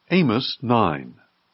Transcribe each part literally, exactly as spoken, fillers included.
Amos nine.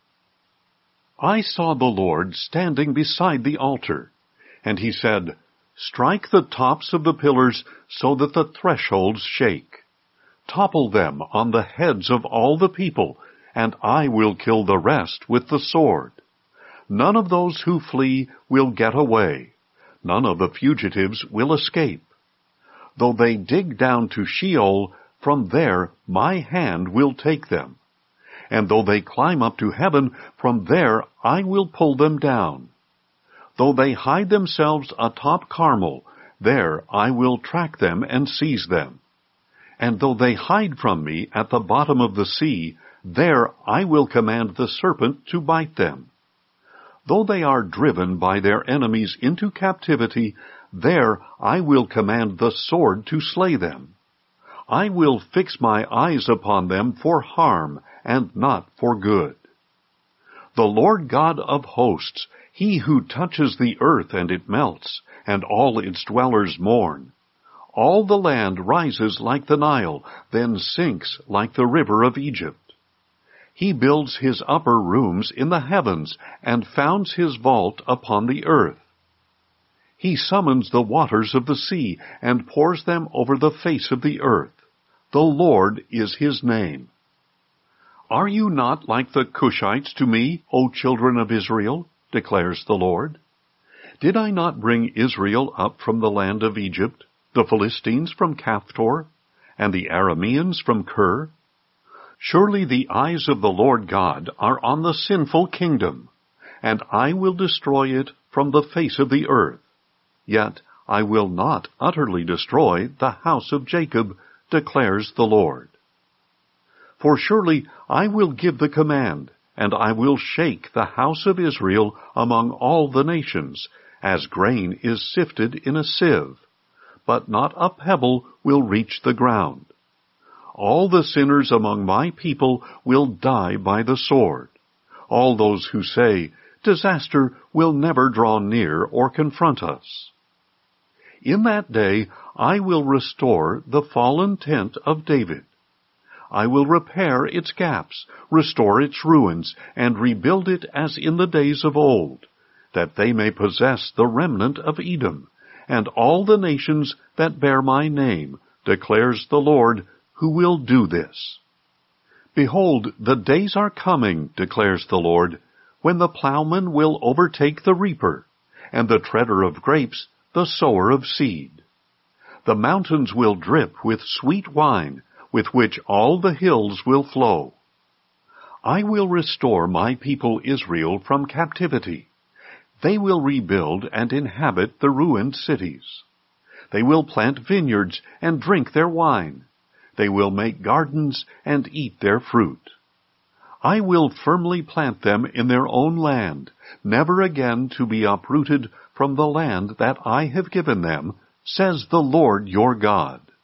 I saw the Lord standing beside the altar, and he said, Strike the tops of the pillars so that the thresholds shake. Topple them on the heads of all the people, and I will kill the rest with the sword. None of those who flee will get away. None of the fugitives will escape. Though they dig down to Sheol, from there my hand will take them. And though they climb up to heaven, from there I will pull them down. Though they hide themselves atop Carmel, there I will track them and seize them. And though they hide from me at the bottom of the sea, there I will command the serpent to bite them. Though they are driven by their enemies into captivity, there I will command the sword to slay them. I will fix my eyes upon them for harm, and not for good. The Lord God of hosts, he who touches the earth and it melts, and all its dwellers mourn. All the land rises like the Nile, then sinks like the river of Egypt. He builds his upper rooms in the heavens, and founds his vault upon the earth. He summons the waters of the sea, and pours them over the face of the earth. The Lord is his name. Are you not like the Cushites to me, O children of Israel? Declares the Lord. Did I not bring Israel up from the land of Egypt, the Philistines from Caphtor, and the Arameans from Kir? Surely the eyes of the Lord God are on the sinful kingdom, and I will destroy it from the face of the earth. Yet I will not utterly destroy the house of Jacob, declares the Lord. For surely I will give the command, and I will shake the house of Israel among all the nations, as grain is sifted in a sieve, but not a pebble will reach the ground. All the sinners among my people will die by the sword. All those who say, Disaster will never draw near or confront us. In that day I will restore the fallen tent of David. I will repair its gaps, restore its ruins, and rebuild it as in the days of old, that they may possess the remnant of Edom, and all the nations that bear my name, declares the Lord, who will do this. Behold, the days are coming, declares the Lord, when the plowman will overtake the reaper, and the treader of grapes the sower of seed. The mountains will drip with sweet wine, with which all the hills will flow. I will restore my people Israel from captivity. They will rebuild and inhabit the ruined cities. They will plant vineyards and drink their wine. They will make gardens and eat their fruit. I will firmly plant them in their own land, never again to be uprooted from the land that I have given them, says the Lord your God.